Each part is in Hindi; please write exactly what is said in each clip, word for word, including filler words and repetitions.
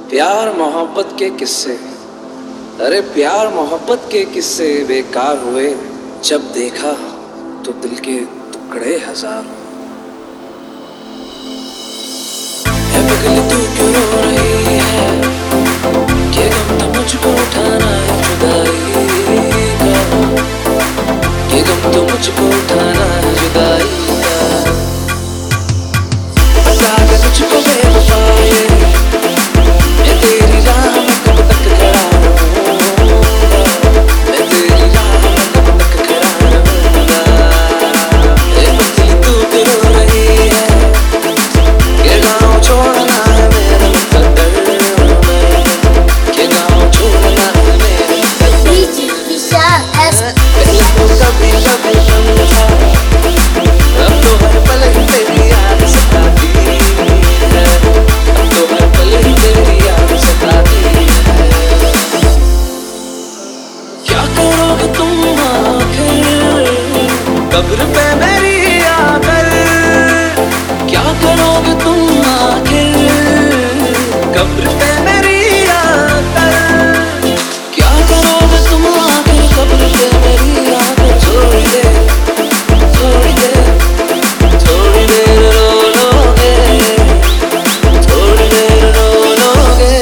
प्यार मोहब्बत के किस्से, अरे प्यार मोहब्बत के किस्से बेकार हुए जब देखा तो दिल के टुकड़े हजार। है पगली तू क्यों रो रही है, ये गम तो मुझको उठाना है जुदाई का, ये गम तो मुझको उठाना है जुदाई का। बता दे मुझको बेवफा ये, मैं तेरी राह में कब तक खड़ा रहूंगा, मैं तेरी राह में कब तक खड़ा रहूंगा। ए पगली तू क्यों रो रही है, ये गाँव छोड़ना है मेरा मुकद्दर में, ये गाँव छोड़ना है मेरा मुकद्दर। पहले तो कभी कभी समझा, अब तो हर पल ही तेरी याद सताती है, अब तो हर पल ही तेरी याद सताती है। क्या करोगे तुम आखिर कब्र पे मेरी आकर, क्या करोगे तुम आखिर कब्र पे मेरी आकर, क्या करोगे तुम आखिर कब्र पे मेरी आकर। थोड़ी देर थोड़ी देर थोड़ी देर रो लोगे, थोड़ी देर रो लोगे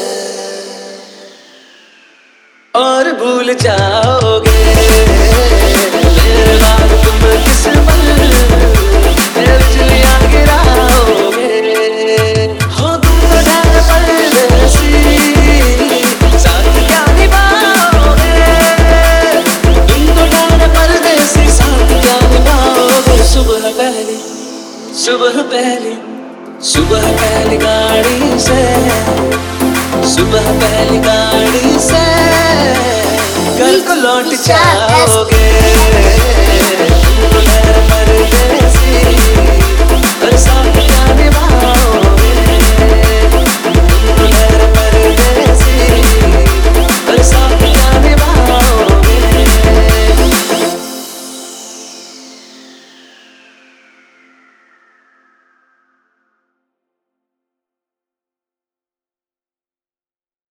और भूल जाओगे मेरे बाद तुम किस पल मेरे बिजलियां गिराओगे। हो तुम तो जाने परदेसी, साथ क्या निभाओगे, तुम तो जाने परदेसी, साथ क्या निभाओगे। सुबह पहली सुबह पहली सुबह पहली गाड़ी से, सुबह पहली गाड़ी से घर को लौट जाओगे।